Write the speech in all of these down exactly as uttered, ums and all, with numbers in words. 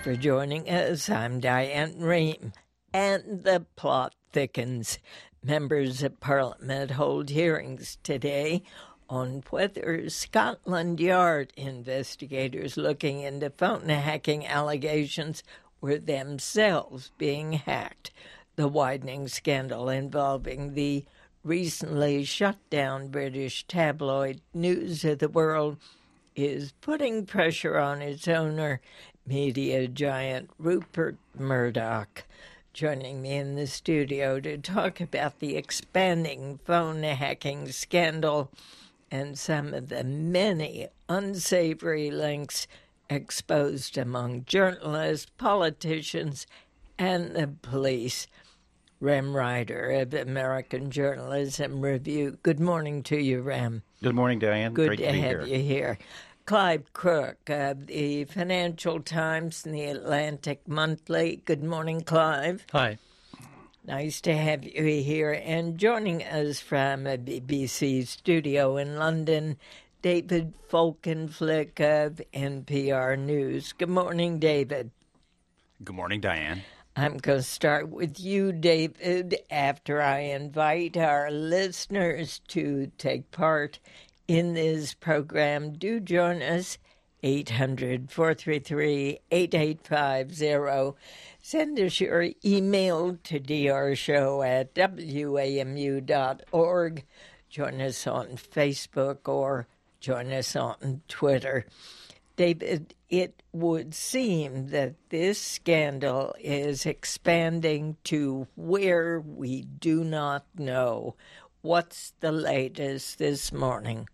for joining us. I'm Diane Rehm. And the plot thickens. Members of Parliament hold hearings today on whether Scotland Yard investigators looking into phone hacking allegations were themselves being hacked. The widening scandal involving the recently shut down British tabloid News of the World is putting pressure on its owner, media giant Rupert Murdoch. Joining me in the studio to talk about the expanding phone hacking scandal and some of the many unsavory links exposed among journalists, politicians, and the police. Rem Ryder of American Journalism Review. Good morning to you, Rem. Good morning, Diane. Good Great to, to be have here. you here. Clive Crook of the Financial Times and the Atlantic Monthly. Good morning, Clive. Hi. Nice to have you here. And joining us from a B B C studio in London, David Folkenflik of N P R News. Good morning, David. Good morning, Diane. I'm going to start with you, David, after I invite our listeners to take part in this program. Do join us, eight hundred, four three three, eight eight five zero. Send us your email to d r show at w a m u dot org. Join us on Facebook or join us on Twitter. David, it would seem that this scandal is expanding to where we do not know. What's the latest this morning?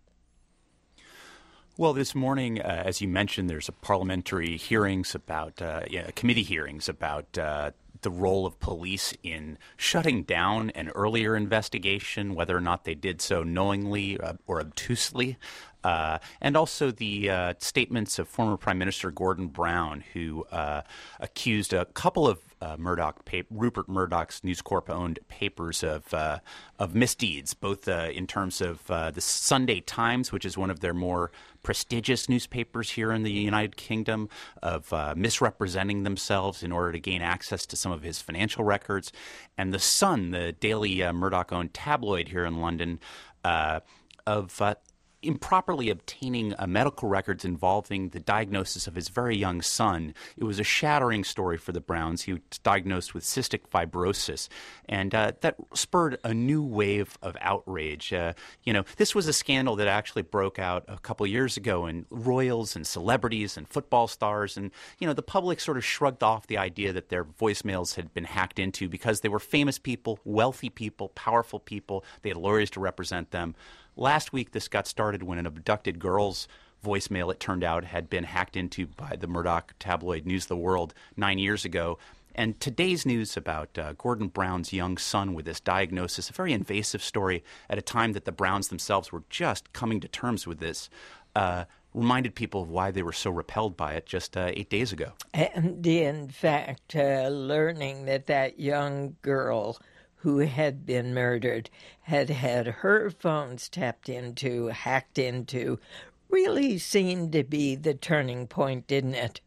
Well, this morning, uh, as you mentioned, there's a parliamentary hearings about, uh, yeah, committee hearings about uh, the role of police in shutting down an earlier investigation, whether or not they did so knowingly uh, or obtusely. Uh, and also the uh, statements of former Prime Minister Gordon Brown, who uh, accused a couple of uh, Murdoch, pa- Rupert Murdoch's News Corp-owned papers of uh, of misdeeds, both uh, in terms of uh, the Sunday Times, which is one of their more prestigious newspapers here in the United Kingdom, of uh, misrepresenting themselves in order to gain access to some of his financial records, and the Sun, the daily uh, Murdoch-owned tabloid here in London, uh, of uh, improperly obtaining uh, medical records involving the diagnosis of his very young son. It was a shattering story for the Browns. He was diagnosed with cystic fibrosis, and uh, that spurred a new wave of outrage. Uh, you know, this was a scandal that actually broke out a couple years ago, and royals and celebrities and football stars, and, you know, the public sort of shrugged off the idea that their voicemails had been hacked into because they were famous people, wealthy people, powerful people. They had lawyers to represent them. Last week, this got started when an abducted girl's voicemail, it turned out, had been hacked into by the Murdoch tabloid News of the World nine years ago. And today's news about uh, Gordon Brown's young son with this diagnosis, a very invasive story at a time that the Browns themselves were just coming to terms with this, uh, reminded people of why they were so repelled by it just uh, eight days ago. And in fact, uh, learning that that young girl who had been murdered had had her phones tapped into, hacked into, really seemed to be the turning point, didn't it?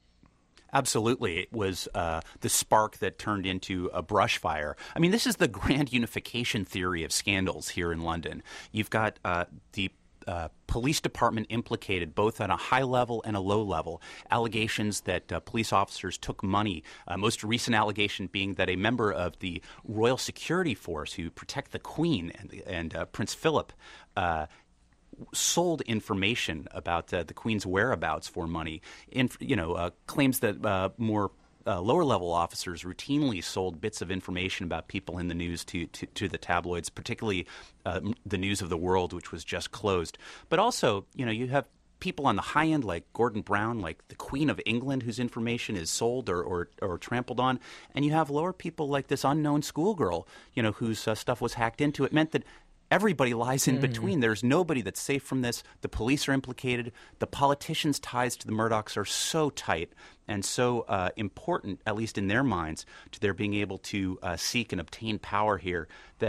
Absolutely. It was uh, the spark that turned into a brush fire. I mean, this is the grand unification theory of scandals here in London. You've got uh, the Uh, police department implicated both on a high level and a low level. Allegations that uh, police officers took money, uh, most recent allegation being that a member of the Royal Security Force who protect the Queen and, and uh, Prince Philip uh, sold information about uh, the Queen's whereabouts for money. In, you know, uh, claims that uh, more Uh, lower-level officers routinely sold bits of information about people in the news to, to, to the tabloids, particularly uh, the News of the World, which was just closed. But also, you know, you have people on the high end like Gordon Brown, like the Queen of England, whose information is sold or, or, or trampled on. And you have lower people like this unknown schoolgirl, you know, whose uh, stuff was hacked into. It meant that everybody lies in mm. between. There's nobody that's safe from this. The police are implicated. The politicians' ties to the Murdochs are so tight and so uh, important, at least in their minds, to their being able to uh, seek and obtain power here, that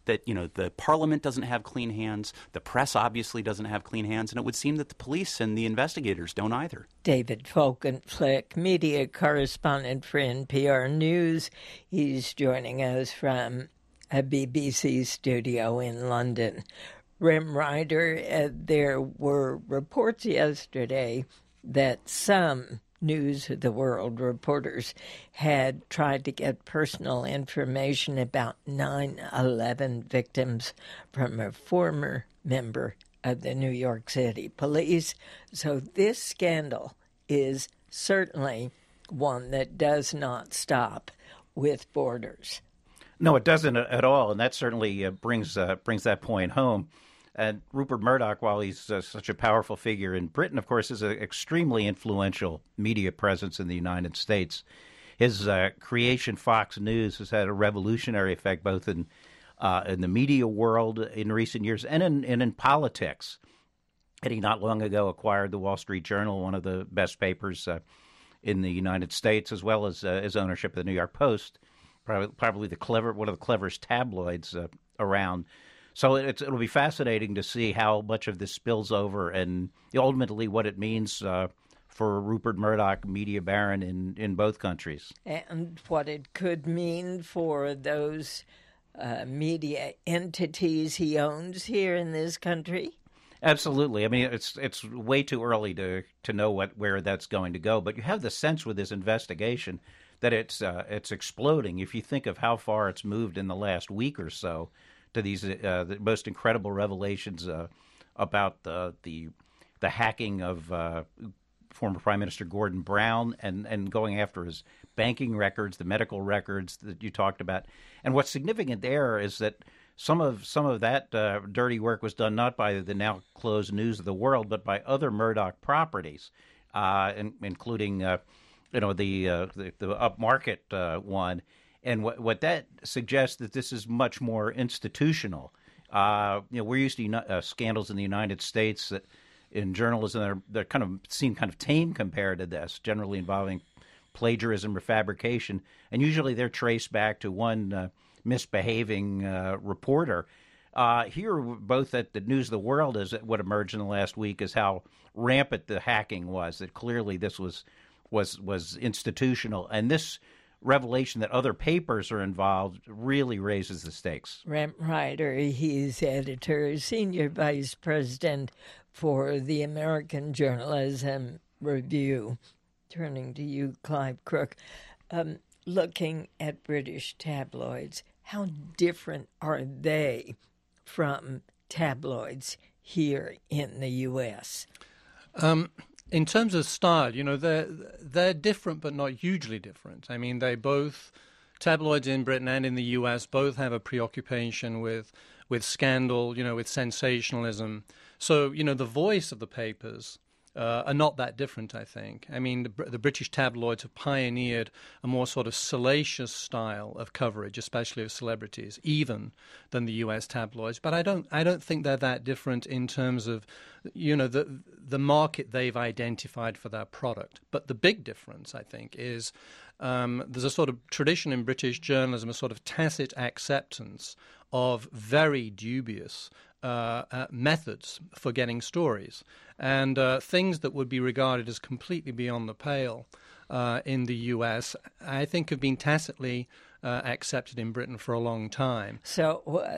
that, you know, the parliament doesn't have clean hands, the press obviously doesn't have clean hands, and it would seem that the police and the investigators don't either. David Folkenflik, media correspondent for N P R News. He's joining us from a B B C studio in London. Rem Ryder, uh, there were reports yesterday that some News of the World reporters had tried to get personal information about nine eleven victims from a former member of the New York City Police. So this scandal is certainly one that does not stop with borders. No, it doesn't at all, and that certainly uh, brings uh, brings that point home. And Rupert Murdoch, while he's uh, such a powerful figure in Britain, of course, is an extremely influential media presence in the United States. His uh, creation, Fox News, has had a revolutionary effect both in uh, in the media world in recent years and in, and in politics. And he not long ago acquired the Wall Street Journal, one of the best papers uh, in the United States, as well as uh, his ownership of the New York Post. Probably, probably the clever, one of the cleverest tabloids uh, around. So it's, it'll be fascinating to see how much of this spills over and ultimately what it means uh, for Rupert Murdoch, media baron in, in both countries. And what it could mean for those uh, media entities he owns here in this country. Absolutely. I mean, it's it's way too early to, to know what where that's going to go. But you have the sense with this investigation that it's uh, it's exploding. If you think of how far it's moved in the last week or so to these uh, the most incredible revelations uh, about the the the hacking of uh, former Prime Minister Gordon Brown and, and going after his banking records, the medical records that you talked about. And what's significant there is that some of some of that uh, dirty work was done not by the now closed News of the World, but by other Murdoch properties, uh, in, including uh, you know the, uh, the the upmarket uh, one. And what what that suggests that this is much more institutional. Uh, you know, we're used to uh, scandals in the United States that in journalism they're they're kind of seem kind of tame compared to this, generally involving plagiarism or fabrication, and usually they're traced back to one uh, misbehaving uh, reporter. Uh, here, both at the News of the World, as what emerged in the last week, is how rampant the hacking was. That clearly this was was was institutional, and this revelation that other papers are involved really raises the stakes. Rem Ryder, he's editor, senior vice president for the American Journalism Review. Turning to you, Clive Crook, um, looking at British tabloids, how different are they from tabloids here in the U S? Um, in terms of style, you know, they're, they're different but not hugely different. I mean, they both, tabloids in Britain and in the U S, both have a preoccupation with, with scandal, you know, with sensationalism. So, you know, the voice of the papers Uh, are not that different, I think. I mean, the, the British tabloids have pioneered a more sort of salacious style of coverage, especially of celebrities, even than the U S tabloids. But I don't, I don't think they're that different in terms of, you know, the the market they've identified for their product. But the big difference, I think, is um, there's a sort of tradition in British journalism, a sort of tacit acceptance of very dubious Uh, uh, methods for getting stories, and uh, things that would be regarded as completely beyond the pale uh, in the U S, I think have been tacitly uh, accepted in Britain for a long time. So uh,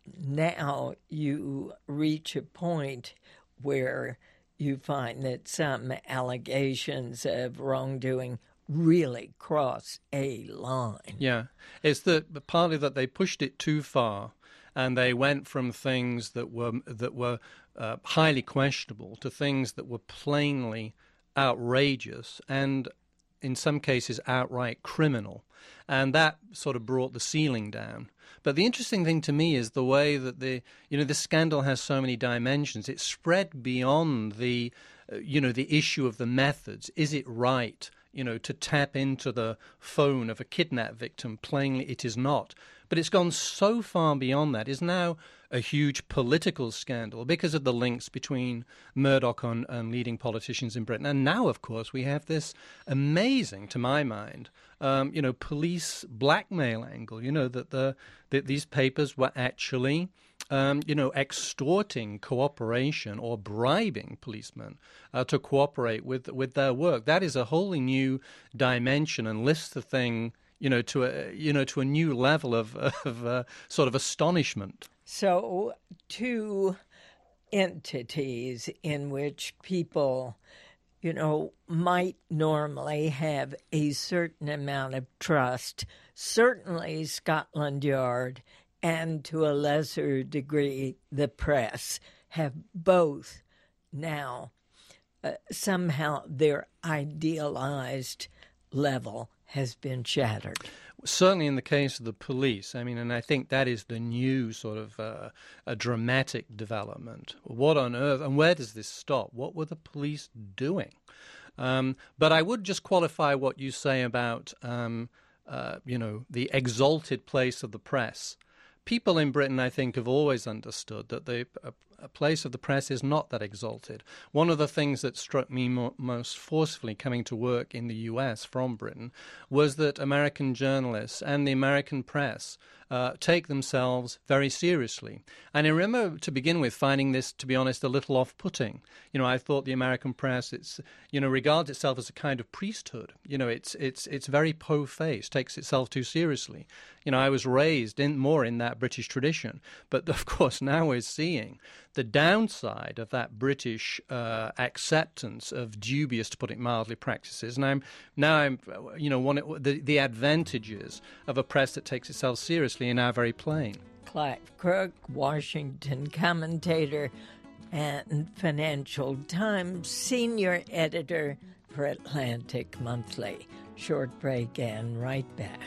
now you reach a point where you find that some allegations of wrongdoing really cross a line. Yeah, it's that partly that they pushed it too far. And they went from things that were that were uh, highly questionable to things that were plainly outrageous and, in some cases, outright criminal. And that sort of brought the ceiling down. But the interesting thing to me is the way that the you know this scandal has so many dimensions. It spread beyond the uh, you know the issue of the methods. Is it right, you know, to tap into the phone of a kidnap victim? Plainly, it is not. But it's gone so far beyond that. It's now a huge political scandal because of the links between Murdoch and, and leading politicians in Britain. And now, of course, we have this amazing, to my mind, um, you know, police blackmail angle. You know that the that these papers were actually, um, you know, extorting cooperation or bribing policemen uh, to cooperate with with their work. That is a wholly new dimension and lifts the thing, you know, to a you know to a new level of of uh, sort of astonishment. So, two entities in which people, you know, might normally have a certain amount of trust, certainly Scotland Yard and to a lesser degree the press, have both now uh, somehow their idealized level has been shattered. Certainly in the case of the police, I mean, and I think that is the new sort of uh, a dramatic development. What on earth, and where does this stop? What were the police doing? Um, but I would just qualify what you say about, um, uh, you know, the exalted place of the press. People in Britain, I think, have always understood that the a, a place of the press is not that exalted. One of the things that struck me mo- most forcefully coming to work in the U S from Britain was that American journalists and the American press uh, take themselves very seriously. And I remember, to begin with, finding this, to be honest, a little off-putting. You know, I thought the American press, it's, you know, regards itself as a kind of priesthood. You know, it's it's it's very po-faced, takes itself too seriously. You know, I was raised in more in that British tradition, but of course now we're seeing the downside of that British uh, acceptance of dubious, to put it mildly, practices. And I'm now I'm, you know, one the the advantages of a press that takes itself seriously are now very plain. Clive Crook, Washington commentator and Financial Times senior editor for Atlantic Monthly. Short break and right back.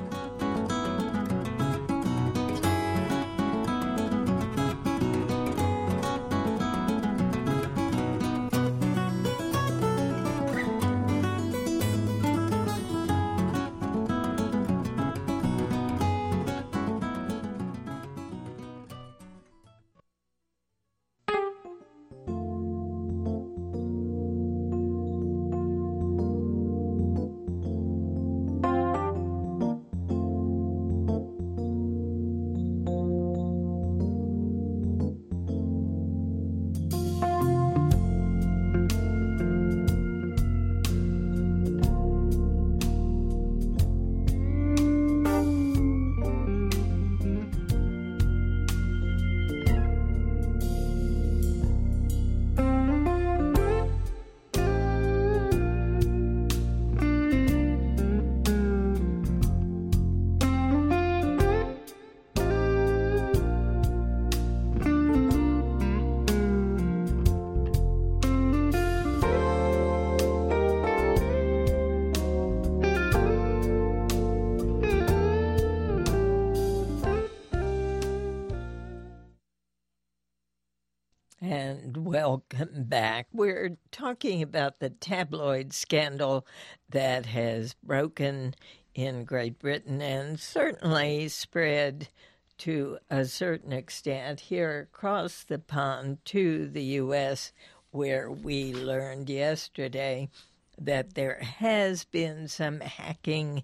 And welcome back. We're talking about the tabloid scandal that has broken in Great Britain and certainly spread to a certain extent here across the pond to the U S, where we learned yesterday that there has been some hacking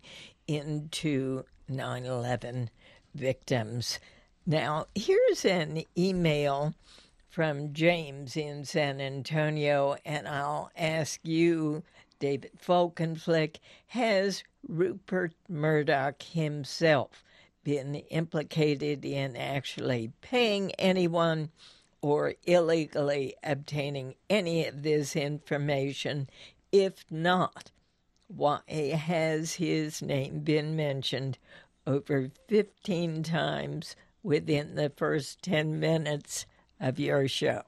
into nine eleven victims. Now, here's an email from James in San Antonio, and I'll ask you, David Folkenflik, has Rupert Murdoch himself been implicated in actually paying anyone or illegally obtaining any of this information? If not, why has his name been mentioned over fifteen times within the first ten minutes of your show?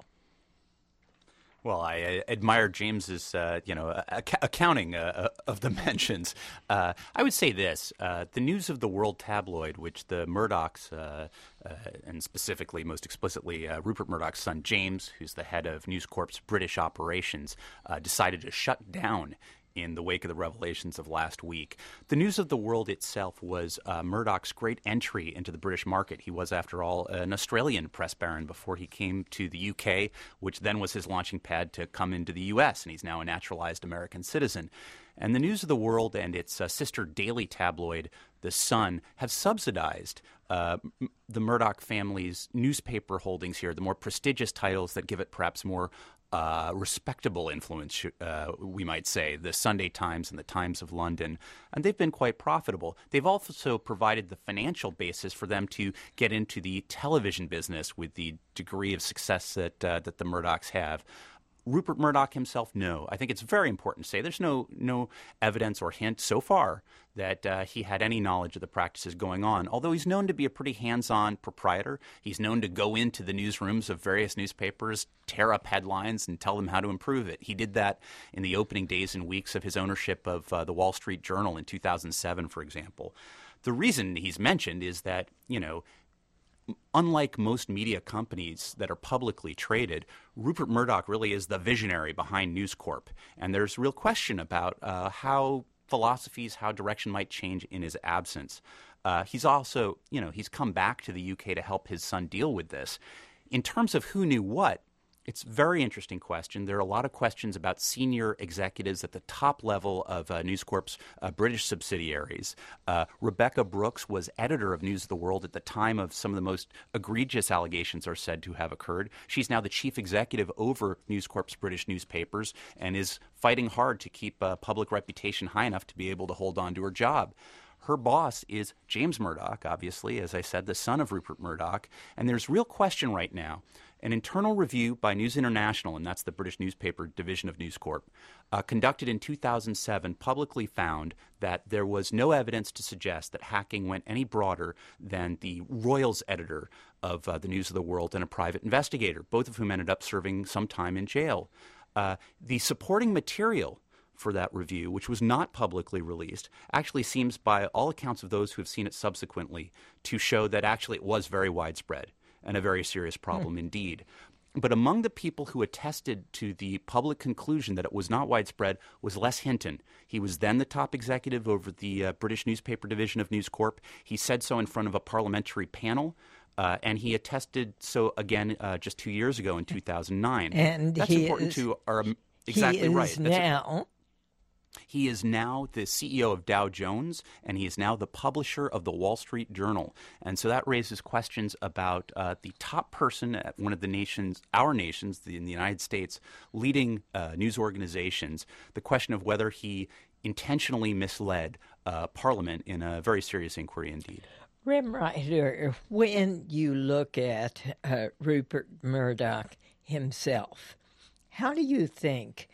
Well, I uh, admire James's, uh, you know, ac- accounting uh, of the mentions. Uh, I would say this: uh, the News of the World tabloid, which the Murdochs, uh, uh, and specifically, most explicitly, uh, Rupert Murdoch's son James, who's the head of News Corp's British operations, uh, decided to shut down in the wake of the revelations of last week. The News of the World itself was uh, Murdoch's great entry into the British market. He was, after all, an Australian press baron before he came to the U K, which then was his launching pad to come into the U S, and he's now a naturalized American citizen. And the News of the World and its uh, sister daily tabloid, The Sun, have subsidized uh, m- the Murdoch family's newspaper holdings here, the more prestigious titles that give it perhaps more uh, respectable influence, uh, we might say, the Sunday Times and the Times of London. And they've been quite profitable. They've also provided the financial basis for them to get into the television business with the degree of success that uh, that the Murdochs have. Rupert Murdoch himself, no. I think it's very important to say there's no no evidence or hint so far that uh, he had any knowledge of the practices going on, although he's known to be a pretty hands-on proprietor. He's known to go into the newsrooms of various newspapers, tear up headlines, and tell them how to improve it. He did that in the opening days and weeks of his ownership of uh, the Wall Street Journal in two thousand seven, for example. The reason he's mentioned is that, you know, unlike most media companies that are publicly traded, Rupert Murdoch really is the visionary behind News Corp. And there's real question about uh, how philosophies, how direction might change in his absence. Uh, he's also, you know, he's come back to the U K to help his son deal with this. In terms of who knew what, it's a very interesting question. There are a lot of questions about senior executives at the top level of uh, News Corp's uh, British subsidiaries. Uh, Rebecca Brooks was editor of News of the World at the time of some of the most egregious allegations are said to have occurred. She's now the chief executive over News Corp's British newspapers and is fighting hard to keep uh, public reputation high enough to be able to hold on to her job. Her boss is James Murdoch, obviously, as I said, the son of Rupert Murdoch. And there's real question right now. An internal review by News International, and that's the British newspaper division of News Corp, uh, conducted in two thousand seven, publicly found that there was no evidence to suggest that hacking went any broader than the Royals editor of uh, the News of the World and a private investigator, both of whom ended up serving some time in jail. Uh, the supporting material for that review, which was not publicly released, actually seems, by all accounts of those who have seen it subsequently, to show that actually it was very widespread and a very serious problem mm. indeed. But among the people who attested to the public conclusion that it was not widespread was Les Hinton. He was then the top executive over the uh, British newspaper division of News Corp. He said so in front of a parliamentary panel, uh, and he attested so again uh, just two years ago in two thousand nine. And That's he important is, to our exactly he is right. That's now. A, He is now the C E O of Dow Jones, and he is now the publisher of the Wall Street Journal. And so that raises questions about uh, the top person at one of the nations, our nations, the, in the United States, leading uh, news organizations, the question of whether he intentionally misled uh, Parliament in a very serious inquiry indeed. Rem Ryder, when you look at uh, Rupert Murdoch himself, how do you think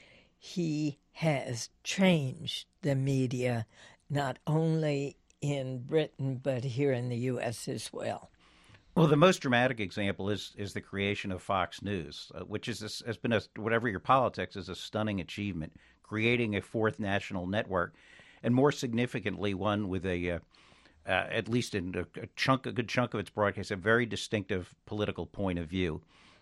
he has changed the media, not only in Britain, but here in the U S as well? Well, the most dramatic example is is the creation of Fox News, uh, which is a, has been, a, whatever your politics, is a stunning achievement, creating a fourth national network, and more significantly, one with a, uh, uh, at least in a, a chunk, a good chunk of its broadcast, a very distinctive political point of view.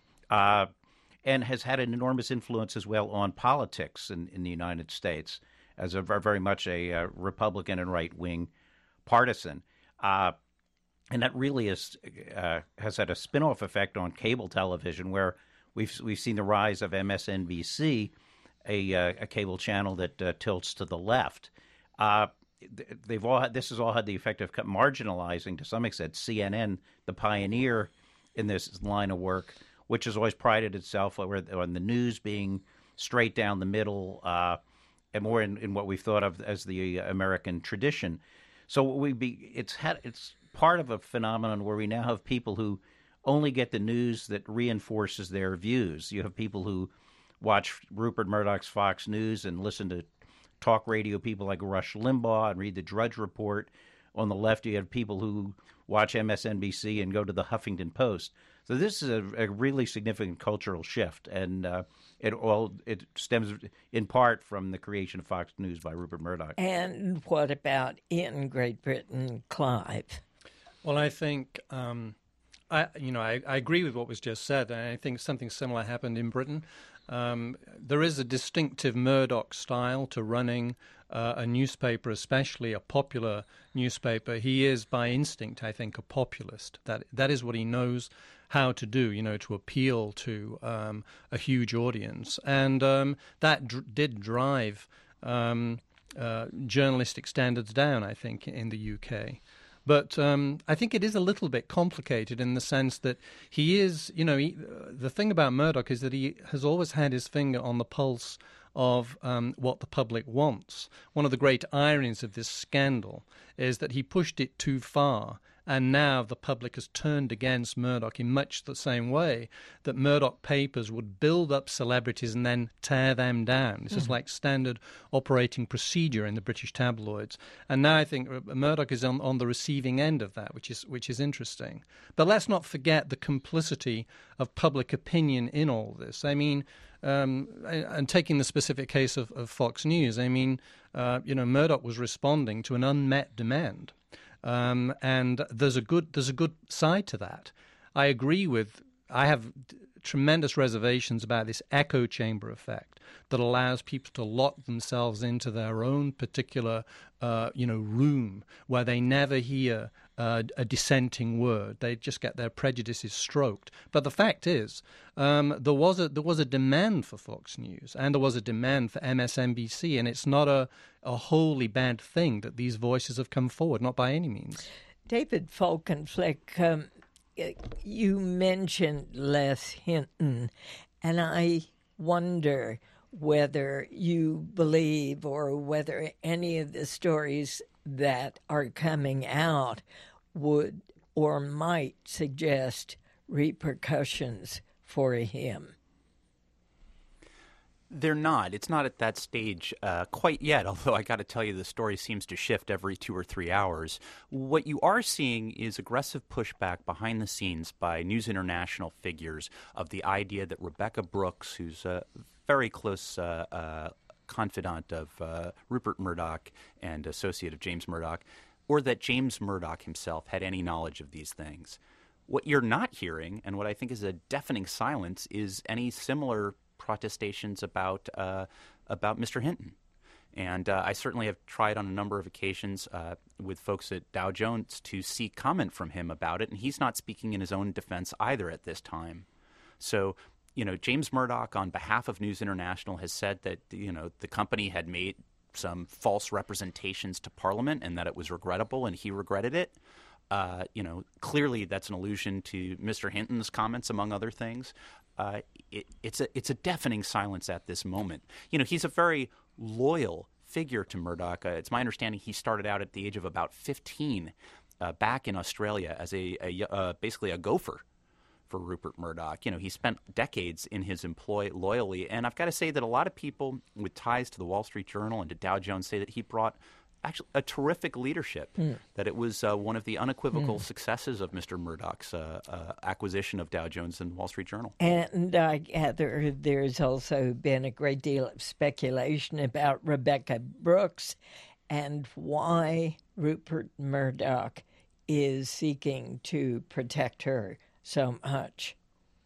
Uh, and has had an enormous influence as well on politics in, in the United States as a very much a uh, Republican and right-wing partisan. Uh, and that really is uh, has had a spin-off effect on cable television, where we've we've seen the rise of M S N B C, a, uh, a cable channel that uh, tilts to the left. Uh, they've all had, this has all had the effect of marginalizing, to some extent, C N N, the pioneer in this line of work, which has always prided itself on the news being straight down the middle, uh, and more in, in what we've thought of as the American tradition. So we be it's had it's part of a phenomenon where we now have people who only get the news that reinforces their views. You have people who watch Rupert Murdoch's Fox News and listen to talk radio people like Rush Limbaugh and read the Drudge Report. On the left, you have people who watch M S N B C and go to the Huffington Post. So this is a, a really significant cultural shift, and uh, it all it stems in part from the creation of Fox News by Rupert Murdoch. And what about in Great Britain, Clive? Well, I think um, I, you know, I, I agree with what was just said, and I think something similar happened in Britain. Um, there is a distinctive Murdoch style to running uh, a newspaper, especially a popular newspaper. He is, by instinct, I think, a populist. That that is what he knows how to do, you know, to appeal to um, a huge audience, and um, that dr- did drive um, uh, journalistic standards down, I think, in the U K. But um, I think it is a little bit complicated in the sense that he is, you know, he, the thing about Murdoch is that he has always had his finger on the pulse of um, what the public wants. One of the great ironies of this scandal is that he pushed it too far, and now the public has turned against Murdoch in much the same way that Murdoch papers would build up celebrities and then tear them down. This mm-hmm. is like standard operating procedure in the British tabloids. And now I think Murdoch is on, on the receiving end of that, which is which is interesting. But let's not forget the complicity of public opinion in all this. I mean, um, and taking the specific case of, of Fox News, I mean, uh, you know, Murdoch was responding to an unmet demand. Um, and there's a good there's a good side to that. I agree with. I have d- tremendous reservations about this echo chamber effect that allows people to lock themselves into their own particular, uh, you know, room where they never hear uh, a dissenting word. They just get their prejudices stroked. But the fact is, um, there was a there was a demand for Fox News, and there was a demand for M S N B C, and it's not a a wholly bad thing that these voices have come forward, not by any means. David Falkenflik, um, you mentioned Les Hinton, and I wonder whether you believe or whether any of the stories that are coming out would or might suggest repercussions for him. They're not. It's not at that stage uh, quite yet, although I got to tell you the story seems to shift every two or three hours. What you are seeing is aggressive pushback behind the scenes by News International figures of the idea that Rebekah Brooks, who's a very close uh, uh, confidant of uh, Rupert Murdoch and associate of James Murdoch, or that James Murdoch himself had any knowledge of these things. What you're not hearing, and what I think is a deafening silence, is any similar protestations about uh, about Mister Hinton. And uh, I certainly have tried on a number of occasions uh, with folks at Dow Jones to seek comment from him about it, and he's not speaking in his own defense either at this time. So, you know, James Murdoch, on behalf of News International, has said that, you know, the company had made some false representations to Parliament and that it was regrettable, and he regretted it. Uh, you know, clearly that's an allusion to Mister Hinton's comments, among other things. Uh, it, it's a it's a deafening silence at this moment. You know, he's a very loyal figure to Murdoch. Uh, it's my understanding he started out at the age of about fifteen uh, back in Australia as a, a uh, basically a gopher for Rupert Murdoch. You know, he spent decades in his employ loyally, and I've got to say that a lot of people with ties to the Wall Street Journal and to Dow Jones say that he brought actually a terrific leadership, mm. that it was uh, one of the unequivocal mm. successes of Mister Murdoch's uh, uh, acquisition of Dow Jones and Wall Street Journal. And I gather there's also been a great deal of speculation about Rebekah Brooks and why Rupert Murdoch is seeking to protect her so much.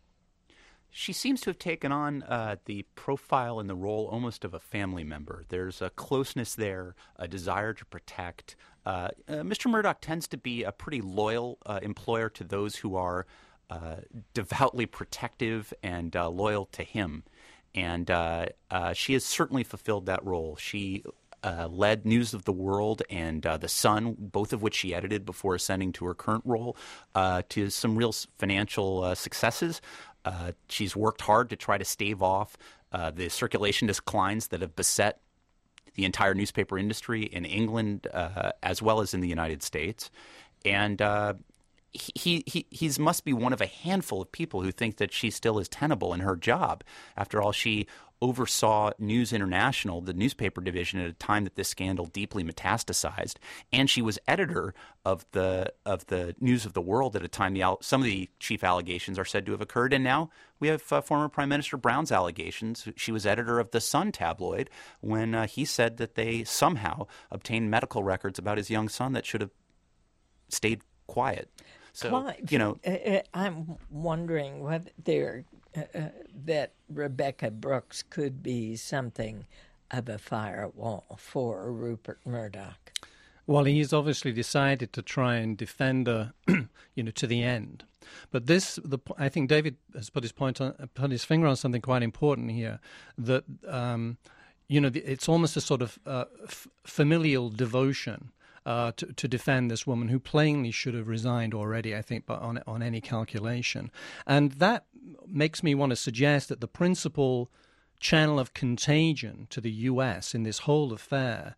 She seems to have taken on uh, the profile and the role almost of a family member. There's a closeness there, a desire to protect. Uh, uh, Mister Murdoch tends to be a pretty loyal uh, employer to those who are uh, devoutly protective and uh, loyal to him. And uh, uh, she has certainly fulfilled that role. She uh, led News of the World and uh, The Sun, both of which she edited before ascending to her current role, uh, to some real financial uh, successes. Uh, she's worked hard to try to stave off uh, the circulation declines that have beset the entire newspaper industry in England uh, as well as in the United States. And uh, he, he he's must be one of a handful of people who think that she still is tenable in her job. After all, she oversaw News International, the newspaper division, at a time that this scandal deeply metastasized, and she was editor of the of the News of the World at a time the some of the chief allegations are said to have occurred. And now we have uh, former Prime Minister Brown's allegations. She was editor of the Sun tabloid when uh, he said that they somehow obtained medical records about his young son that should have stayed quiet. So, Clive, you know, uh, I'm wondering whether there, uh, uh, that Rebekah Brooks could be something of a firewall for Rupert Murdoch. Well, he's obviously decided to try and defend her, you know, to the end. But this, the, I think David has put his point on, put his finger on something quite important here. That um, you know, it's almost a sort of uh, f- familial devotion uh, to, to defend this woman who plainly should have resigned already, I think, but on on any calculation. And that makes me want to suggest that the principal channel of contagion to the U S in this whole affair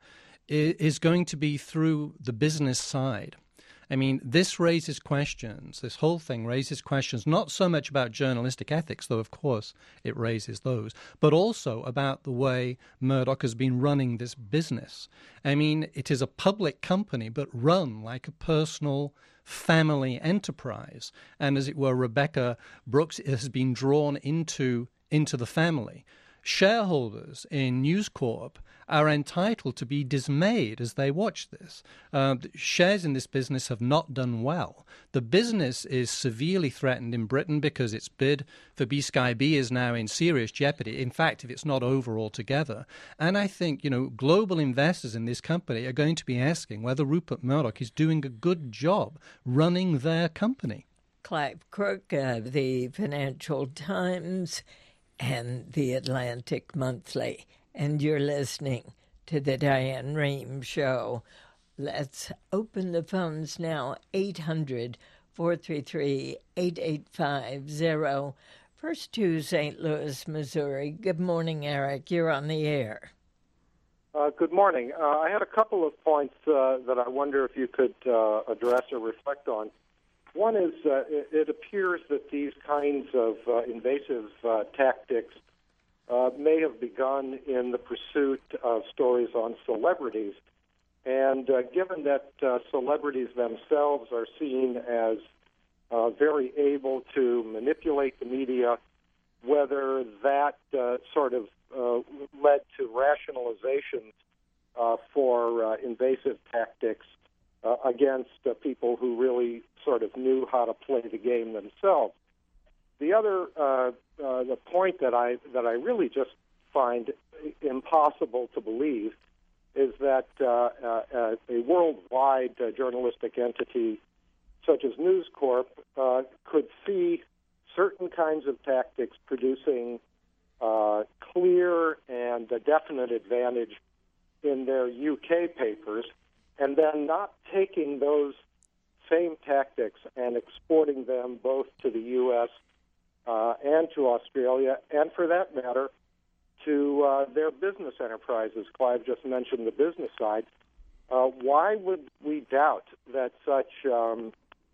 is going to be through the business side. I mean, this raises questions, this whole thing raises questions, not so much about journalistic ethics, though of course it raises those, but also about the way Murdoch has been running this business. I mean, it is a public company, but run like a personal family enterprise. And as it were, Rebekah Brooks has been drawn into, into the family. Shareholders in News Corp are entitled to be dismayed as they watch this. Uh, shares in this business have not done well. The business is severely threatened in Britain because its bid for B Sky B is now in serious jeopardy. In fact, if it's not over altogether. And I think, you know, global investors in this company are going to be asking whether Rupert Murdoch is doing a good job running their company. Clive Crook of the Financial Times and the Atlantic Monthly. And you're listening to the Diane Rehm Show. Let's open the phones now, eight hundred, four three three, eight eight five zero. First to Saint Louis, Missouri. Good morning, Eric. You're on the air. Uh, good morning. Uh, I had a couple of points uh, that I wonder if you could uh, address or reflect on. One is uh, it, it appears that these kinds of uh, invasive uh, tactics uh, may have begun in the pursuit of stories on celebrities. And uh, given that uh, celebrities themselves are seen as uh, very able to manipulate the media, whether that uh, sort of uh, led to rationalizations uh, for uh, invasive tactics uh, against uh, people who really sort of knew how to play the game themselves. The other uh, uh, the point that I that I really just find impossible to believe is that uh, uh, a worldwide uh, journalistic entity such as News Corp uh, could see certain kinds of tactics producing uh, clear and a definite advantage in their U K papers, and then not taking those same tactics and exporting them both to the U S uh, and to Australia, and for that matter, to uh, their business enterprises. Clive just mentioned the business side. Uh, why would we doubt that such um,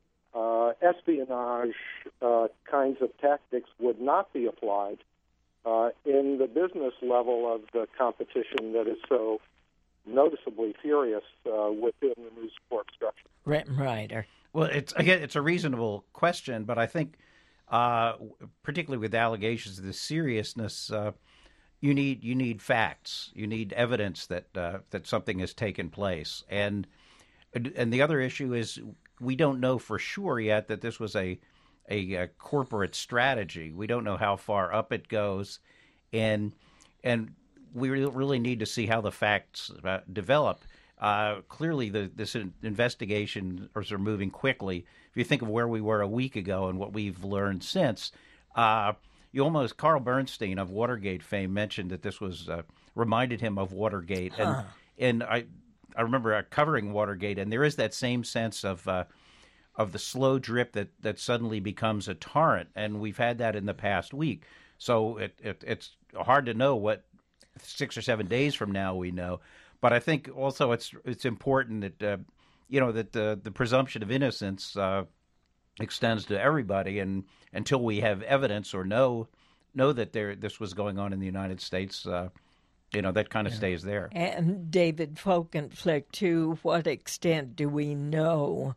uh, espionage uh, kinds of tactics would not be applied uh, in the business level of the competition that is so noticeably furious uh, within the News Corp structure? Renton Ryder. Well, it's again, it's a reasonable question, but I think, uh, particularly with allegations of this seriousness, uh, you need you need facts, you need evidence that uh, that something has taken place, and and the other issue is we don't know for sure yet that this was a a, a corporate strategy. We don't know how far up it goes, and and we really need to see how the facts uh, develop. Uh, clearly, the, this investigation is moving quickly. If you think of where we were a week ago and what we've learned since, uh, you almost Carl Bernstein of Watergate fame mentioned that this was uh, reminded him of Watergate, huh. and and I I remember uh, covering Watergate, and there is that same sense of uh, of the slow drip that, that suddenly becomes a torrent, and we've had that in the past week. So it, it it's hard to know what six or seven days from now we know. But I think also it's it's important that uh, you know that the the presumption of innocence uh, extends to everybody, and until we have evidence or know know that there this was going on in the United States, uh, you know that kind of yeah. stays there. And David Folkenflik, to what extent do we know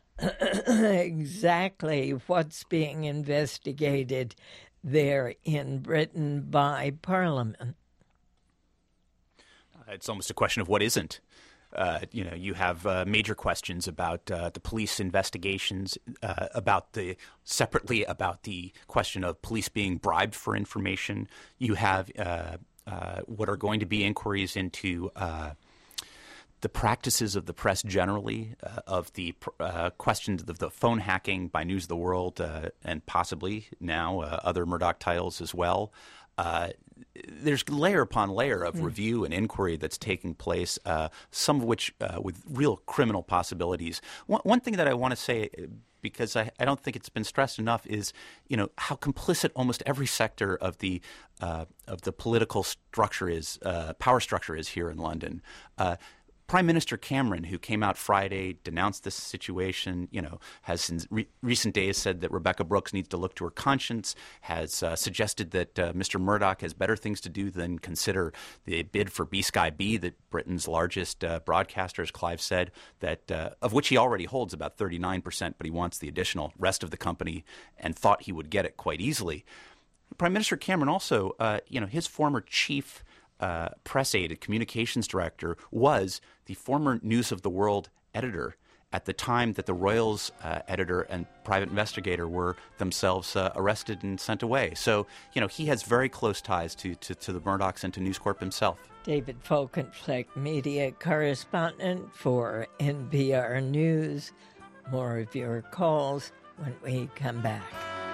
exactly what's being investigated there in Britain by Parliament? It's almost a question of what isn't. Uh, you know, you have uh, major questions about uh, the police investigations, uh, about the separately about the question of police being bribed for information. You have uh, uh, what are going to be inquiries into uh, the practices of the press generally, uh, of the uh, questions of the phone hacking by News of the World, uh, and possibly now uh, other Murdoch titles as well. Uh, there's layer upon layer of mm. review and inquiry that's taking place, uh, some of which uh, with real criminal possibilities. One, one thing that I want to say, because I, I don't think it's been stressed enough, is you know how complicit almost every sector of the uh, of the political structure is, uh, power structure is here in London. Uh, Prime Minister Cameron, who came out Friday, denounced this situation, you know, has in re- recent days said that Rebecca Brooks needs to look to her conscience, has uh, suggested that uh, Mister Murdoch has better things to do than consider the bid for B Sky B, that Britain's largest uh, broadcaster, as Clive said, that uh, of which he already holds about thirty-nine percent, but he wants the additional rest of the company and thought he would get it quite easily. Prime Minister Cameron also, uh, you know, his former chief Uh, press aide, communications director, was the former News of the World editor at the time that the Royals uh, editor and private investigator were themselves uh, arrested and sent away. So, you know, he has very close ties to, to, to the Murdochs and to News Corp himself. David Folkenflik, media correspondent for N P R News. More of your calls when we come back.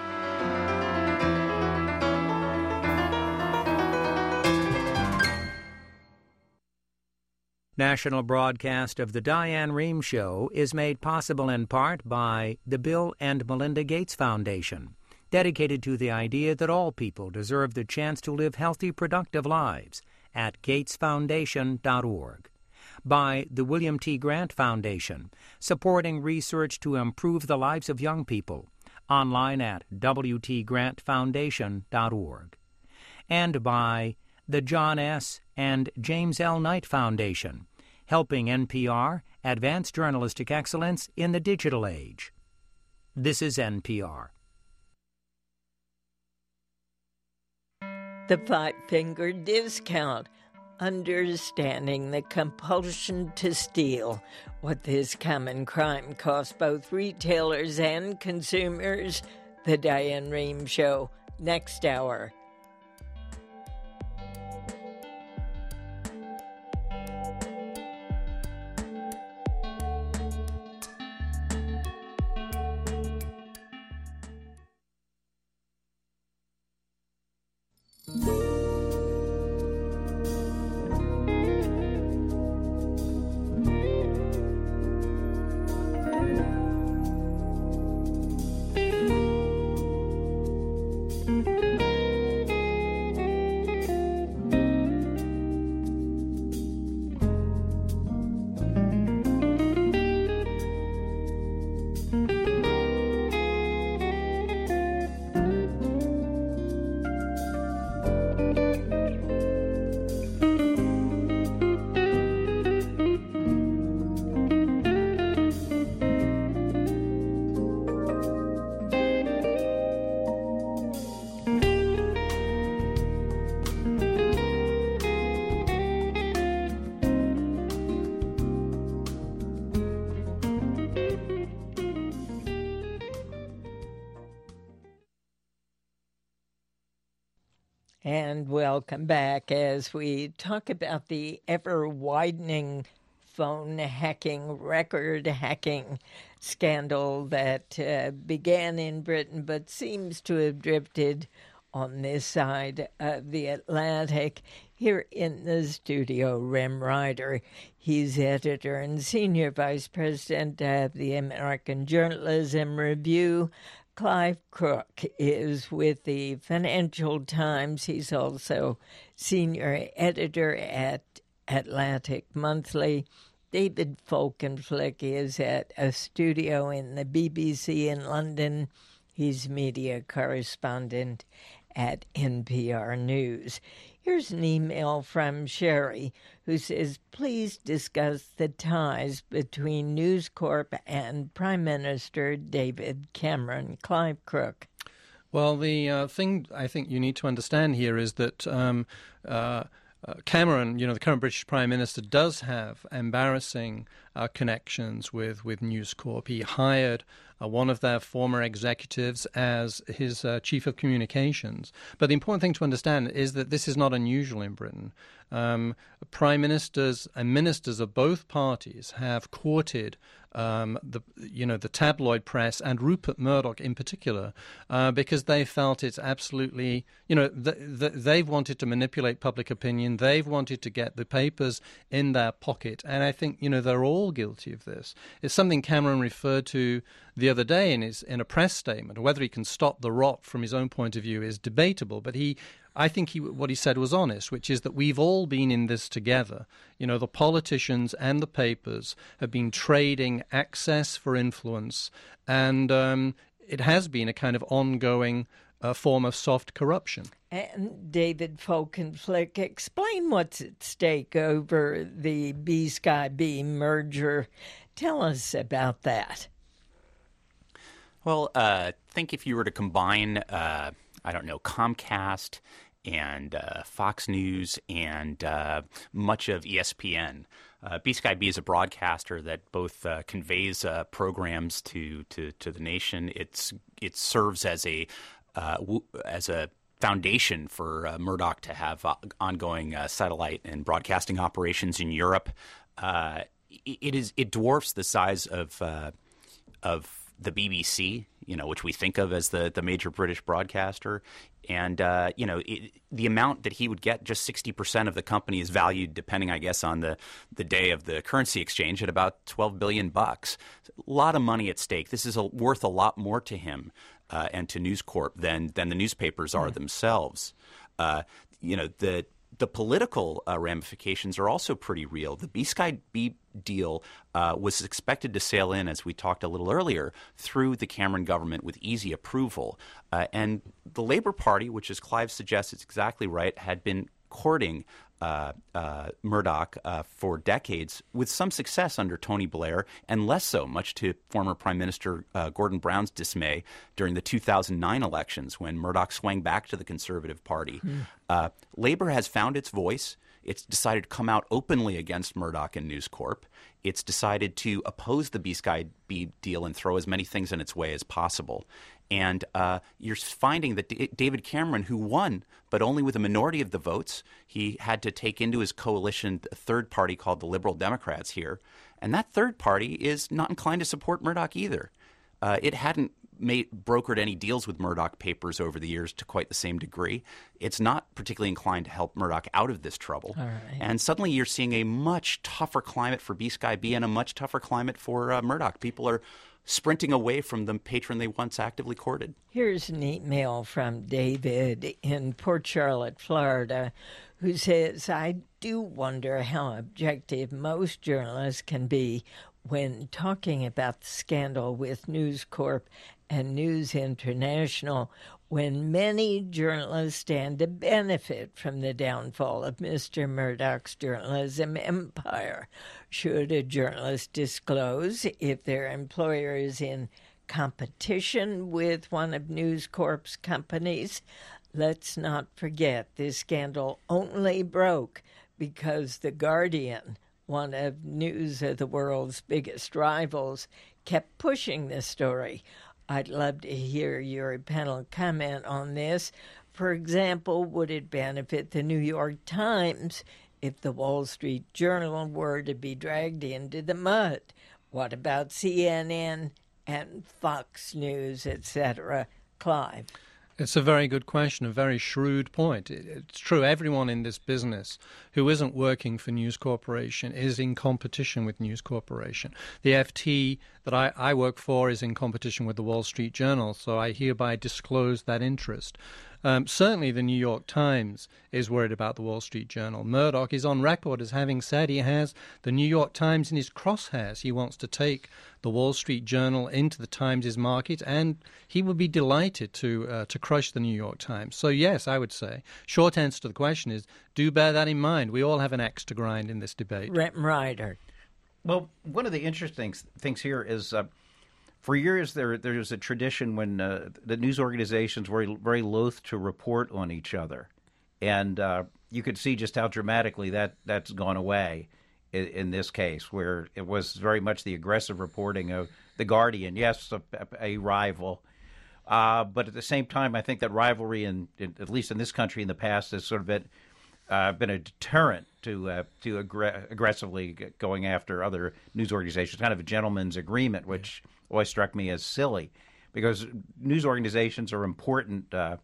National broadcast of the Diane Rehm Show is made possible in part by the Bill and Melinda Gates Foundation, dedicated to the idea that all people deserve the chance to live healthy, productive lives, at gates foundation dot org. By the William T. Grant Foundation, supporting research to improve the lives of young people, online at w t grant foundation dot org. And by the John S. and James L. Knight Foundation, helping N P R advance journalistic excellence in the digital age. This is N P R. The Five-Finger Discount, understanding the compulsion to steal, what this common crime costs both retailers and consumers. The Diane Rehm Show, next hour. And welcome back as we talk about the ever-widening phone hacking, record hacking scandal that uh, began in Britain but seems to have drifted on this side of the Atlantic. Here in the studio, Rem Ryder. He's editor and senior vice president of the American Journalism Review. Clive Crook is with the Financial Times. He's also senior editor at Atlantic Monthly. David Folkenflik is at a studio in the B B C in London. He's media correspondent at N P R News. Here's an email from Sherry, who says, please discuss the ties between News Corp and Prime Minister David Cameron. Clive Crook. Well, the uh, thing I think you need to understand here is that um, uh, uh, Cameron, you know, the current British Prime Minister, does have embarrassing uh, connections with, with News Corp. He hired uh, one of their former executives as his uh, chief of communications. But the important thing to understand is that this is not unusual in Britain. Um, prime ministers and ministers of both parties have courted um, the you know the tabloid press and Rupert Murdoch in particular uh, because they felt it's absolutely you know th- th- they've wanted to manipulate public opinion. They've wanted to get the papers in their pocket, and I think you know they're all guilty of this. It's something Cameron referred to the other day in his in a press statement. Whether he can stop the rot from his own point of view is debatable, but he. I think he, what he said was honest, which is that we've all been in this together. You know, the politicians and the papers have been trading access for influence, and um, it has been a kind of ongoing uh, form of soft corruption. And David Folkenflik, explain what's at stake over the B-Sky-B merger. Tell us about that. Well, uh, think if you were to combine, uh, I don't know, Comcast and uh, Fox News and uh, much of E S P N. Uh, B-Sky-B is a broadcaster that both uh, conveys uh, programs to, to, to the nation. It's it serves as a uh, w- as a foundation for uh, Murdoch to have uh, ongoing uh, satellite and broadcasting operations in Europe. Uh, it, it is it dwarfs the size of uh, of the B B C, you know, which we think of as the, the major British broadcaster. And, uh, you know, it, the amount that he would get, just sixty percent of the company is valued, depending, I guess, on the, the day of the currency exchange, at about twelve billion bucks. A lot of money at stake. This is a, worth a lot more to him uh, and to News Corp than, than the newspapers are mm. themselves. Uh, you know, the The political uh, ramifications are also pretty real. The B-Sky-B deal uh, was expected to sail in, as we talked a little earlier, through the Cameron government with easy approval. Uh, and the Labour Party, which, as Clive suggests, it's exactly right, had been courting uh, uh, Murdoch uh, for decades with some success under Tony Blair, and less so, much to former Prime Minister uh, Gordon Brown's dismay during the two thousand nine elections when Murdoch swung back to the Conservative Party. Mm. Uh, Labour has found its voice. It's decided to come out openly against Murdoch and News Corp. It's decided to oppose the B-Sky-B deal and throw as many things in its way as possible. And uh, you're finding that D- David Cameron, who won, but only with a minority of the votes, he had to take into his coalition a third party called the Liberal Democrats here. And that third party is not inclined to support Murdoch either. Uh, it hadn't made, brokered any deals with Murdoch papers over the years to quite the same degree. It's not particularly inclined to help Murdoch out of this trouble. All right. And suddenly you're seeing a much tougher climate for B-Sky-B and a much tougher climate for uh, Murdoch. People are sprinting away from the patron they once actively courted. Here's an email from David in Port Charlotte, Florida, who says, I do wonder how objective most journalists can be when talking about the scandal with News Corp and News International, when many journalists stand to benefit from the downfall of Mister Murdoch's journalism empire. Should a journalist disclose if their employer is in competition with one of News Corp's companies? Let's not forget this scandal only broke because The Guardian, one of News of the World's biggest rivals, kept pushing this story. I'd love to hear your panel comment on this. For example, would it benefit the New York Times if the Wall Street Journal were to be dragged into the mud? What about C N N and Fox News, et cetera? Clive? It's a very good question, a very shrewd point. It's true, everyone in this business who isn't working for News Corporation is in competition with News Corporation. The F T that I, I work for is in competition with the Wall Street Journal, so I hereby disclose that interest. Um, certainly the New York Times is worried about the Wall Street Journal. Murdoch is on record as having said he has the New York Times in his crosshairs. He wants to take the Wall Street Journal into the Times' market, and he would be delighted to uh, to crush the New York Times. So yes, I would say, short answer to the question is, do bear that in mind. We all have an axe to grind in this debate. Renton Ryder. Well, one of the interesting things here is uh, for years there there was a tradition when uh, the news organizations were very loath to report on each other. and uh, you could see just how dramatically that that's gone away in, in this case, where it was very much the aggressive reporting of The Guardian. Yes, a, a rival. Uh, but at the same time, I think that rivalry, in, in at least in this country in the past, has sort of been uh, been a deterrent to uh, to aggr- aggressively going after other news organizations. Kind of a gentleman's agreement, which always struck me as silly, because news organizations are important uh,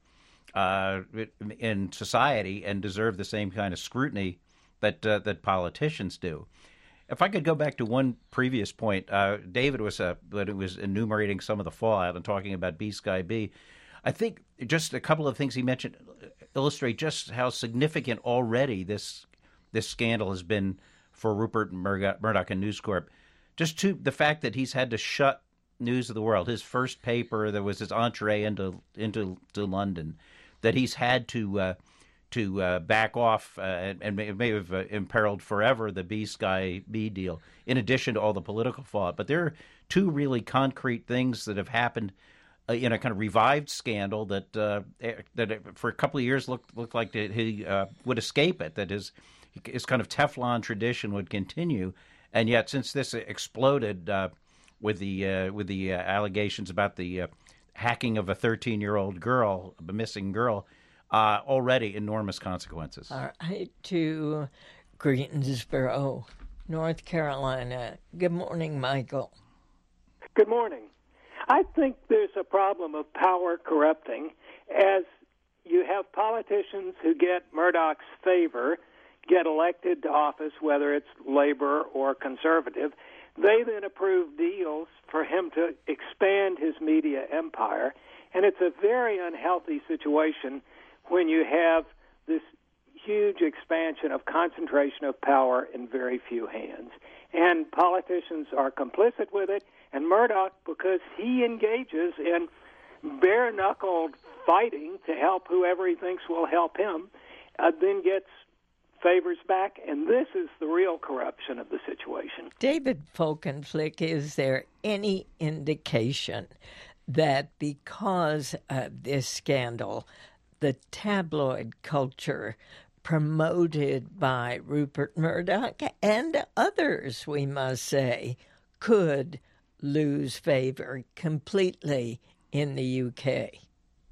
uh, in society and deserve the same kind of scrutiny that uh, that politicians do. If I could go back to one previous point, uh, David was uh, was enumerating some of the fallout and talking about B-Sky B. I think just a couple of things he mentioned illustrate just how significant already this this scandal has been for Rupert Murdoch, Murdoch and News Corp. Just to the fact that he's had to shut News of the World, his first paper, that was his entree into into to London, that he's had to uh, to uh, back off uh, and, and may, may have uh, imperiled forever the B-Sky B deal, in addition to all the political fallout. But there are two really concrete things that have happened uh, in a kind of revived scandal that uh, that for a couple of years looked looked like that he uh, would escape it, that his his kind of Teflon tradition would continue, and yet since this exploded uh, with the uh, with the uh, allegations about the uh, hacking of a thirteen-year-old girl, a missing girl. Uh, already enormous consequences. All right, to Greensboro, North Carolina. Good morning, Michael. Good morning. I think there's a problem of power corrupting, as you have politicians who get Murdoch's favor, get elected to office, whether it's Labor or Conservative. They then approve deals for him to expand his media empire, and it's a very unhealthy situation when you have this huge expansion of concentration of power in very few hands. And politicians are complicit with it, and Murdoch, because he engages in bare-knuckled fighting to help whoever he thinks will help him, uh, then gets favors back, and this is the real corruption of the situation. David Folkenflik, is there any indication that because of this scandal, the tabloid culture promoted by Rupert Murdoch and others, we must say, could lose favor completely in the U K?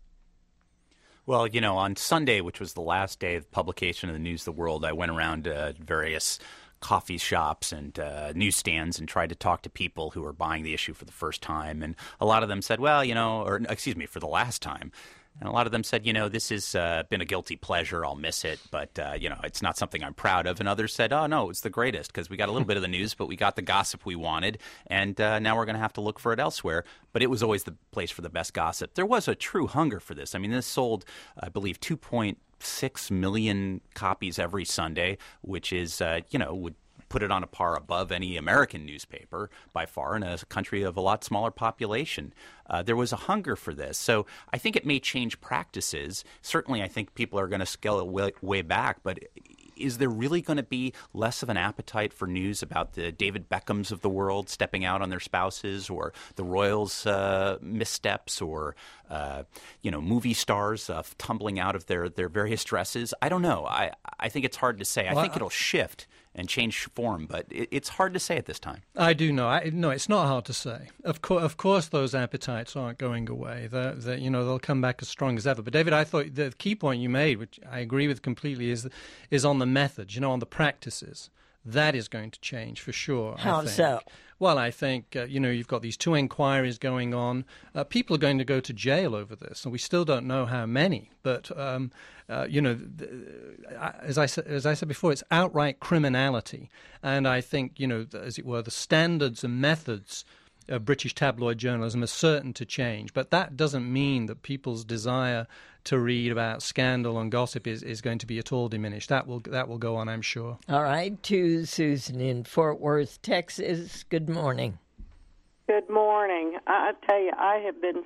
Well, you know, on Sunday, which was the last day of publication of the News of the World, I went around uh, various coffee shops and uh, newsstands and tried to talk to people who were buying the issue for the first time. And a lot of them said, well, you know, or excuse me, for the last time. And a lot of them said, you know, this has uh, been a guilty pleasure. I'll miss it. But, uh, you know, it's not something I'm proud of. And others said, oh, no, it's the greatest because we got a little bit of the news, but we got the gossip we wanted. And uh, now we're going to have to look for it elsewhere. But it was always the place for the best gossip. There was a true hunger for this. I mean, this sold, I believe, two point six million copies every Sunday, which is, uh, you know, would put it on a par above any American newspaper by far in a country of a lot smaller population. Uh, there was a hunger for this. So I think it may change practices. Certainly, I think people are going to scale it way, way back. But is there really going to be less of an appetite for news about the David Beckhams of the world stepping out on their spouses, or the Royals' uh, missteps, or uh, you know, movie stars uh, tumbling out of their, their various dresses? I don't know. I, I think it's hard to say. I well, think it'll shift and change form, but it, it's hard to say at this time. I do know. I, no, it's not hard to say. Of course, of course, those appetites aren't going away. They're, they're, you know, they'll come back as strong as ever. But David, I thought the key point you made, which I agree with completely, is is on the methods. You know, on the practices. That is going to change for sure. How I think. so? Well, I think, uh, you know, you've got these two inquiries going on. Uh, people are going to go to jail over this, and we still don't know how many. But, um, uh, you know, th- as I, as I said before, it's outright criminality. And I think, you know, as it were, the standards and methods of British tabloid journalism are certain to change. But that doesn't mean that people's desire to read about scandal and gossip is, is going to be at all diminished. That will that will go on, I'm sure. All right, to Susan in Fort Worth, Texas. Good morning. Good morning. I tell you, I have been,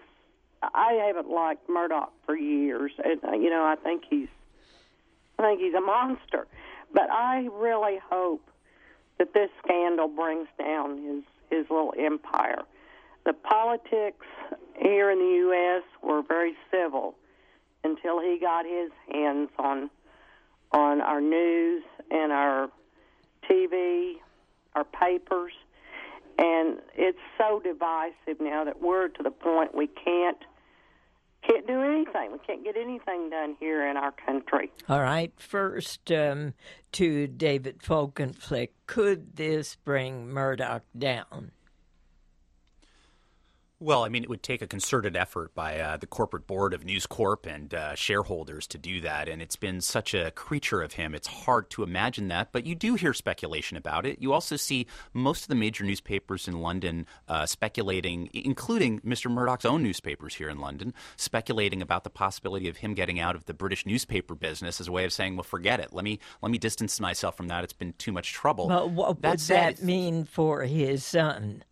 I haven't liked Murdoch for years, and you know, I think he's, I think he's a monster. But I really hope that this scandal brings down his his little empire. The politics here in the U S were very civil until he got his hands on on our news and our T V, our papers, and it's so divisive now that we're to the point we can't can't do anything. We can't get anything done here in our country. All right. First, um, to David Folkenflik, could this bring Murdoch down? Well, I mean, it would take a concerted effort by uh, the corporate board of News Corp and uh, shareholders to do that, and it's been such a creature of him. It's hard to imagine that, but you do hear speculation about it. You also see most of the major newspapers in London uh, speculating, including Mister Murdoch's own newspapers here in London, speculating about the possibility of him getting out of the British newspaper business as a way of saying, well, forget it. Let me let me distance myself from that. It's been too much trouble. Well, what that would said, that mean for his son?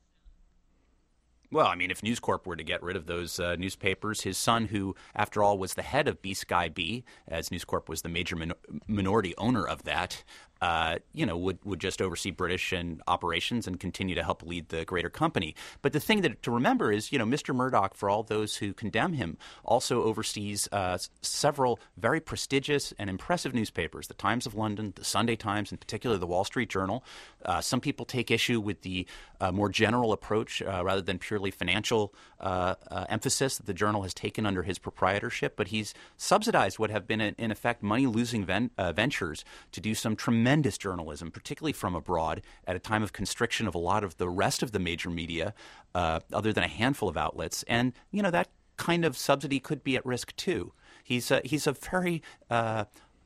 Well, I mean, if News Corp were to get rid of those uh, newspapers, his son, who, after all, was the head of B Sky B, as News Corp was the major min- minority owner of that, uh, you know, would, would just oversee British and operations and continue to help lead the greater company. But the thing that to remember is, you know, Mister Murdoch, for all those who condemn him, also oversees uh, several very prestigious and impressive newspapers, the Times of London, the Sunday Times, in particular the Wall Street Journal. Uh, some people take issue with the uh, more general approach uh, rather than purely financial uh, uh, emphasis that the journal has taken under his proprietorship, but he's subsidized what have been, in, in effect, money-losing ven- uh, ventures to do some tremendous journalism, particularly from abroad, at a time of constriction of a lot of the rest of the major media, uh, other than a handful of outlets. And, you know, that kind of subsidy could be at risk, too. He's a, he's a very... Uh,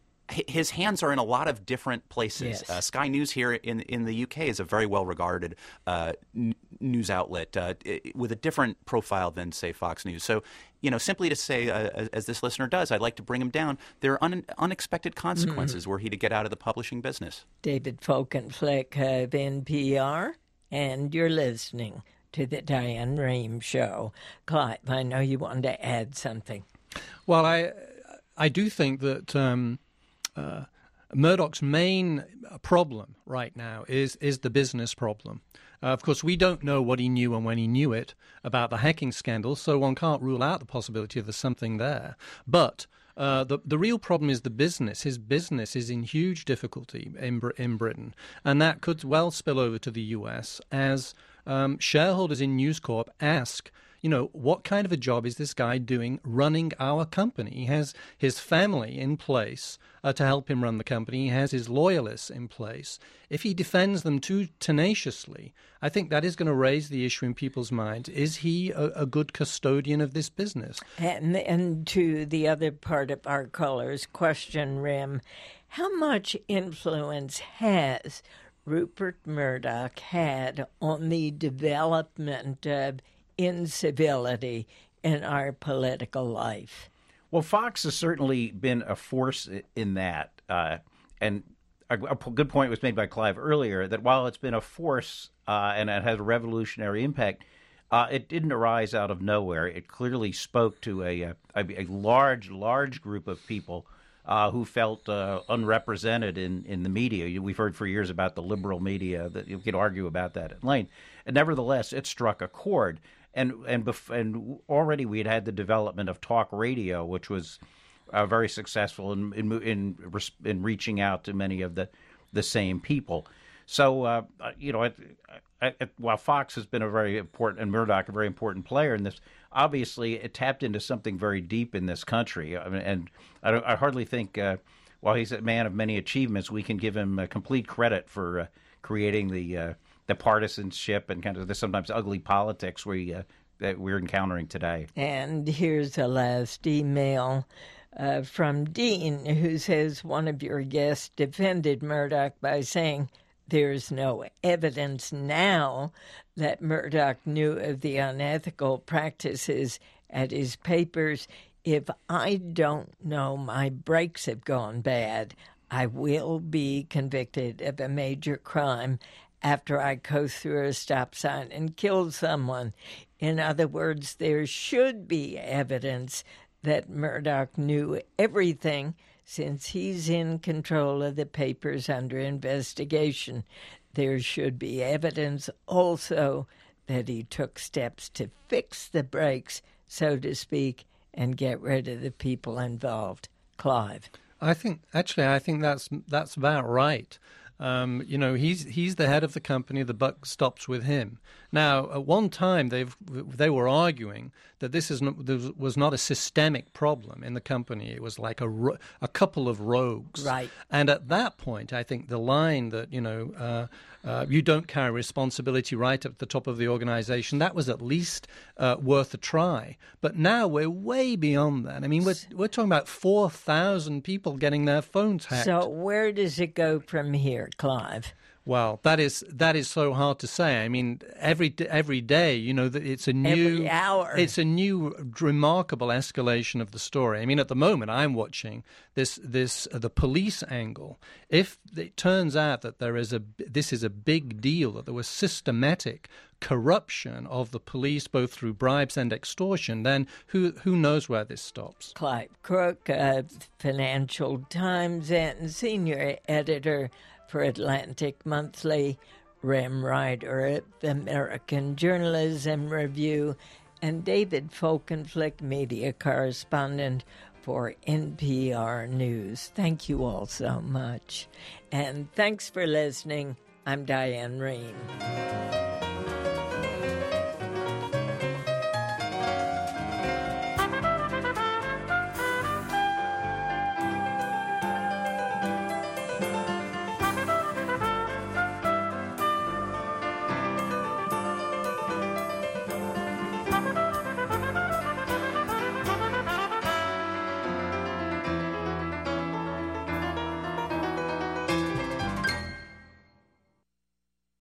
His hands are in a lot of different places. Yes. Uh, Sky News here in in the U K is a very well-regarded uh, n- news outlet uh, it, with a different profile than, say, Fox News. So, you know, simply to say, uh, as this listener does, I'd like to bring him down, there are un- unexpected consequences mm-hmm. were he to get out of the publishing business. David Folkenflik of N P R, and you're listening to the Diane Rehm Show. Clive, I know you wanted to add something. Well, I, I do think that... Um, Uh, Murdoch's main problem right now is is the business problem. Uh, of course, we don't know what he knew and when he knew it about the hacking scandal, so one can't rule out the possibility of there's something there. But uh, the the real problem is the business. His business is in huge difficulty in in Britain, and that could well spill over to the U S as um, shareholders in News Corp ask, you know, what kind of a job is this guy doing running our company? He has his family in place uh, to help him run the company. He has his loyalists in place. If he defends them too tenaciously, I think that is going to raise the issue in people's minds. Is he a, a good custodian of this business? And, and to the other part of our caller's question, Rim, how much influence has Rupert Murdoch had on the development of incivility in our political life? Well, Fox has certainly been a force in that. Uh, and a, a good point was made by Clive earlier that while it's been a force uh, and it has a revolutionary impact, uh, it didn't arise out of nowhere. It clearly spoke to a, a, a large, large group of people uh, who felt uh, unrepresented in, in the media. We've heard for years about the liberal media. That you could argue about that at length. And nevertheless, it struck a chord. And and bef- and already we had had the development of talk radio, which was uh, very successful in in, in in reaching out to many of the, the same people. So uh, you know, it, it, it, while Fox has been a very important and Murdoch a very important player in this, obviously it tapped into something very deep in this country. I mean, and I, don't, I hardly think uh, while he's a man of many achievements, we can give him uh, complete credit for uh, creating the. Uh, the partisanship and kind of the sometimes ugly politics we, uh, that we're encountering today. And here's a last email uh, from Dean, who says one of your guests defended Murdoch by saying there's no evidence now that Murdoch knew of the unethical practices at his papers. If I don't know my brakes have gone bad, I will be convicted of a major crime after I coast through a stop sign and kill someone. In other words, there should be evidence that Murdoch knew everything since he's in control of the papers under investigation. There should be evidence also that he took steps to fix the brakes, so to speak, and get rid of the people involved. Clive. I think actually, I think that's that's about right. Um, you know, he's he's the head of the company. The buck stops with him. Now, at one time, they've they were arguing that this is not, this was not a systemic problem in the company. It was like a ro- a couple of rogues. Right. And at that point, I think the line that you know uh, uh, you don't carry responsibility right at the top of the organization, that was at least uh, worth a try. But now we're way beyond that. I mean, we're we're talking about four thousand people getting their phones hacked. So where does it go from here, Clive? Well, that is that is so hard to say. I mean, every every day, you know, it's a new every hour. It's a new remarkable escalation of the story. I mean, at the moment, I'm watching this this uh, the police angle. If it turns out that there is a this is a big deal, that there was systematic corruption of the police, both through bribes and extortion, then who who knows where this stops? Clive Crook of Financial Times and senior editor for Atlantic Monthly, Rem Ryder of American Journalism Review, and David Folkenflik, media correspondent for N P R News. Thank you all so much. And thanks for listening. I'm Diane Rehm.